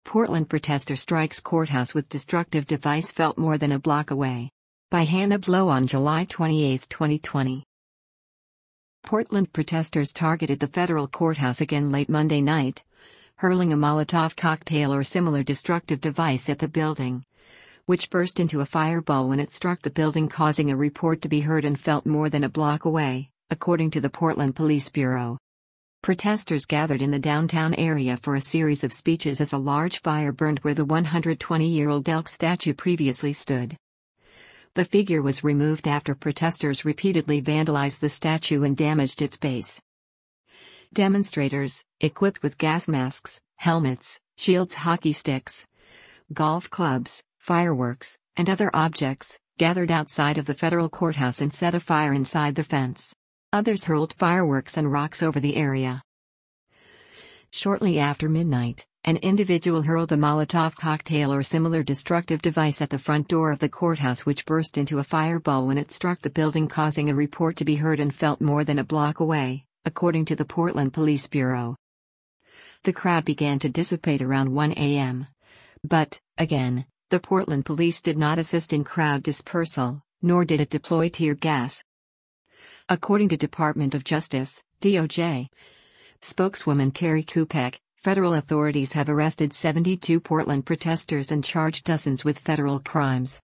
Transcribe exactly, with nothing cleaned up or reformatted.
Portland protester strikes courthouse with destructive device felt more than a block away. By Hannah Blow on July twenty-eighth, twenty twenty. Portland protesters targeted the federal courthouse again late Monday night, hurling a Molotov cocktail or similar destructive device at the building, which burst into a fireball when it struck the building, causing a report to be heard and felt more than a block away, according to the Portland Police Bureau. Protesters gathered in the downtown area for a series of speeches as a large fire burned where the one hundred twenty-year-old Elk statue previously stood. The figure was removed after protesters repeatedly vandalized the statue and damaged its base. Demonstrators, equipped with gas masks, helmets, shields, hockey sticks, golf clubs, fireworks, and other objects, gathered outside of the federal courthouse and set a fire inside the fence. Others hurled fireworks and rocks over the area. Shortly after midnight, an individual hurled a Molotov cocktail or similar destructive device at the front door of the courthouse, which burst into a fireball when it struck the building, causing a report to be heard and felt more than a block away, according to the Portland Police Bureau. The crowd began to dissipate around one a m But, again, the Portland police did not assist in crowd dispersal, nor did it deploy tear gas. According to Department of Justice, D O J, spokeswoman Carrie Kupek, federal authorities have arrested seventy-two Portland protesters and charged dozens with federal crimes.